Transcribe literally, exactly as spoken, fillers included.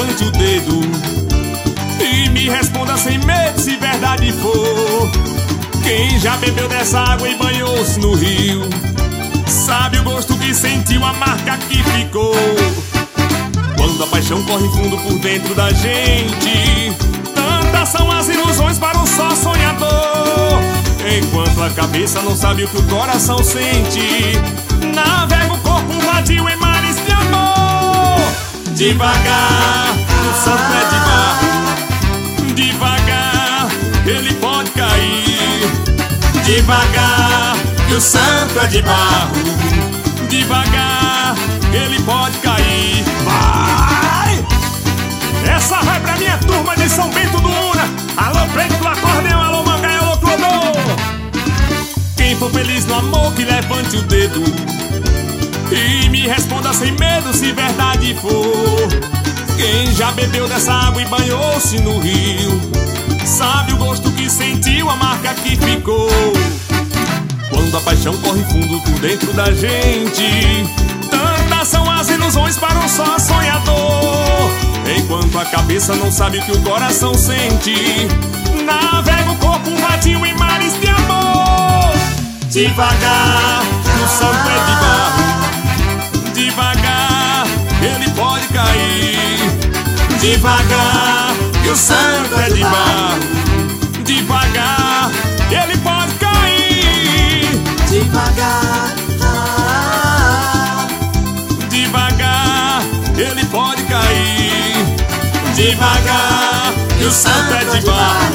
levante o dedo e me responda sem medo se verdade for. Quem já bebeu dessa água e banhou-se no rio sabe o gosto que sentiu, a marca que ficou. Quando a paixão corre fundo por dentro da gente, tantas são as ilusões para um só sonhador. Enquanto a cabeça não sabe o que o coração sente, navega o corpo vadio em mares de amor. Devagar, o santo é de barro. Devagar, ele pode cair. Devagar, que o santo é de barro. Devagar, ele pode cair. Vai! Essa vai pra minha turma de São Bento do Una. Alô, preto do acordeão, alô, mangaia, alô, clodô. Quem for feliz no amor que levante o dedo e me responda sem medo se verdade for. Quem já bebeu dessa água e banhou-se no rio sabe o gosto que sentiu, a marca que ficou. Quando a paixão corre fundo por dentro da gente, tantas são as ilusões para um só sonhador. Enquanto a cabeça não sabe o que o coração sente, navega o corpo vadio em mares de amor. Devagar, o santo é de barro. Devagar, ele pode cair. Devagar, que o santo é de barro. Devagar, ele pode cair. Devagar, ah, devagar, ele pode cair. Devagar, que o santo é de barro.